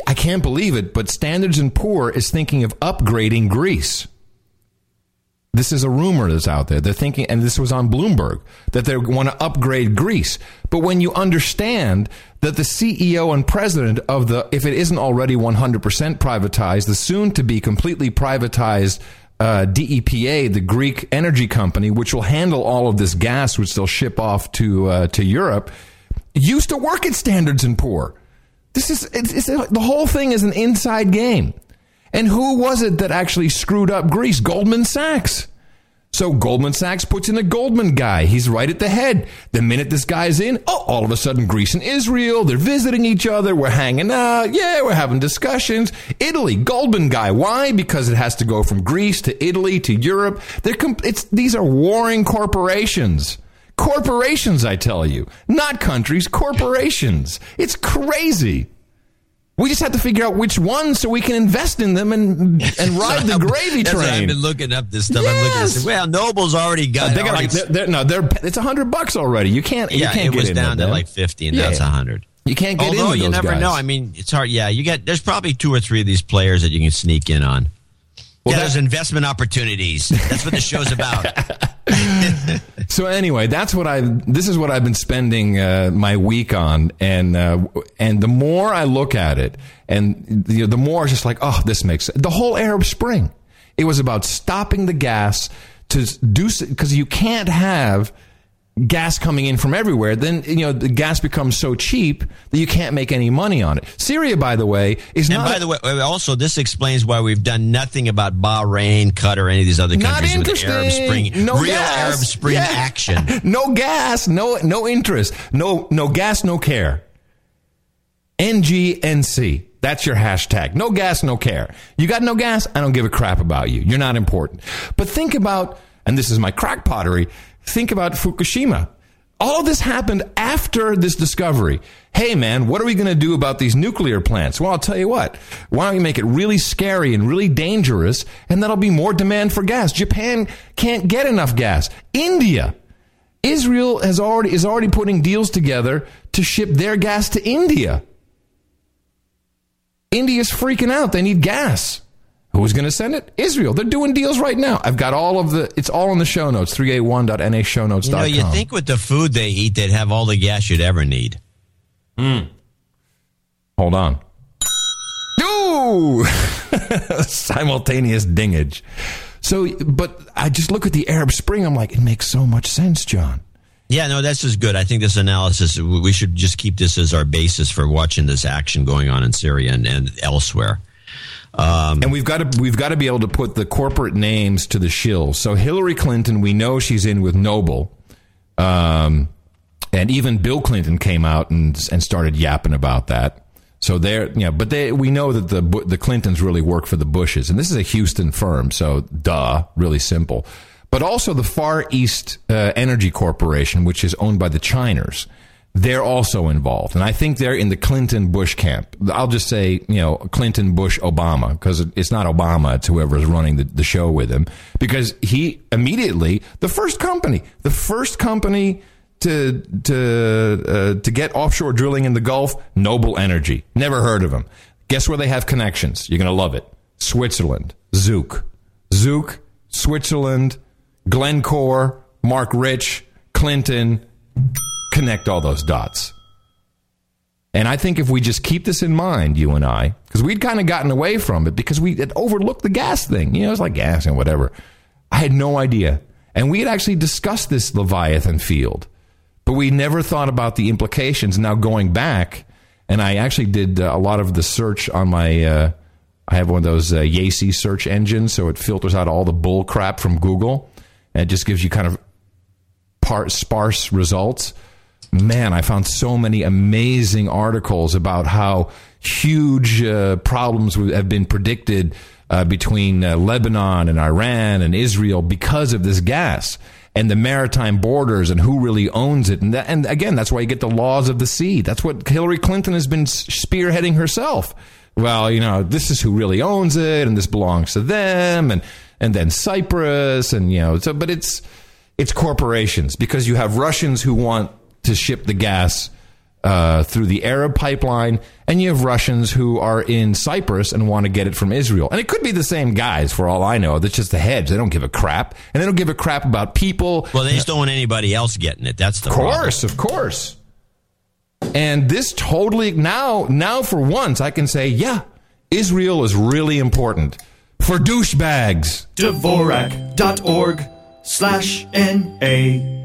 I can't believe it, but Standard & Poor's is thinking of upgrading Greece. This is a rumor that's out there. They're thinking, and this was on Bloomberg, that they want to upgrade Greece. But when you understand that the CEO and president of if it isn't already 100% privatized, the soon-to-be completely privatized DEPA, the Greek energy company, which will handle all of this gas, which they'll ship off to Europe, used to work at Standard & Poor's. The whole thing is an inside game. And who was it that actually screwed up Greece? Goldman Sachs. So Goldman Sachs puts in a Goldman guy. He's right at the head. The minute this guy's in, all of a sudden Greece and Israel, they're visiting each other. We're hanging out. Yeah, we're having discussions. Italy, Goldman guy. Why? Because it has to go from Greece to Italy to Europe. These are warring corporations. Corporations, I tell you. Not countries, corporations. It's crazy. We just have to figure out which ones so we can invest in them and ride the gravy train. I've been looking up this stuff. Yes. I'm looking at this. Well, Noble's already got it. It's $100 already. You can't get in. It was down to like 50, and that's 100. You can't get in. Although you never know. I mean, it's hard. Yeah, there's probably 2 or 3 of these players that you can sneak in on. Well, there's investment opportunities. That's what the show's about. So anyway, this is what I've been spending my week on, and the more I look at it, and the more it's just like, this makes sense. The whole Arab Spring, it was about stopping the gas to do, because you can't have gas coming in from everywhere. Then the gas becomes so cheap that you can't make any money on it. Syria, by the way, is not. And by the way, also this explains why we've done nothing about Bahrain, Qatar, any of these other countries with the Arab Spring, Arab Spring action. No gas, no interest, no gas, no care. NGNC. That's your hashtag. No gas, no care. You got no gas? I don't give a crap about you. You're not important. But think about, and this is my crackpottery, think about Fukushima. All of this happened after this discovery. Hey, man, what are we going to do about these nuclear plants? Well, I'll tell you what. Why don't you make it really scary and really dangerous, and that'll be more demand for gas. Japan can't get enough gas. Israel is already putting deals together to ship their gas to India. India's freaking out. They need gas. Who's going to send it? Israel. They're doing deals right now. I've got it's all in the show notes, 381.nashownotes.com. You think with the food they eat, they'd have all the gas you'd ever need. Hold on. Ooh! Simultaneous dingage. So, but I just look at the Arab Spring, I'm like, it makes so much sense, John. Yeah, no, that's just good. I think this analysis, we should just keep this as our basis for watching this action going on in Syria and elsewhere. And we've got to be able to put the corporate names to the shills. So Hillary Clinton, we know she's in with Noble, and even Bill Clinton came out and started yapping about that. So we know that the Clintons really work for the Bushes, and this is a Houston firm, so really simple. But also the Far East Energy Corporation, which is owned by the Chiners. They're also involved. And I think they're in the Clinton-Bush camp. I'll just say, Clinton, Bush, Obama, because it's not Obama, it's whoever is running the show with him. Because he immediately, the first company to get offshore drilling in the Gulf, Noble Energy. Never heard of them. Guess where they have connections? You're going to love it. Switzerland. Zook, Switzerland, Glencore, Mark Rich, Clinton. Connect all those dots. And I think if we just keep this in mind, you and I, because we'd kind of gotten away from it because we had overlooked the gas thing. It's like gas and whatever. I had no idea. And we had actually discussed this Leviathan field, but we never thought about the implications. Now going back, and I actually did a lot of the search on my, I have one of those Yacey search engines, so it filters out all the bull crap from Google, and it just gives you kind of sparse results. Man, I found so many amazing articles about how huge problems have been predicted between Lebanon and Iran and Israel because of this gas and the maritime borders and who really owns it. And again, that's why you get the laws of the sea. That's what Hillary Clinton has been spearheading herself. Well, this is who really owns it, and this belongs to them, and then Cyprus, and but it's corporations, because you have Russians who want to ship the gas through the Arab pipeline, and you have Russians who are in Cyprus and want to get it from Israel. And it could be the same guys, for all I know. That's just a hedge. They don't give a crap. And they don't give a crap about people. Well, they just don't want anybody else getting it. That's the problem. Of course. And this totally, now for once, I can say, yeah, Israel is really important for douchebags. Dvorak.org/NA